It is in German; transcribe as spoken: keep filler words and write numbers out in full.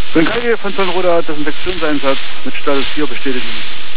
Wenn K G von Sonnenroda Desinfektionseinsatz mit Status vier bestätigen.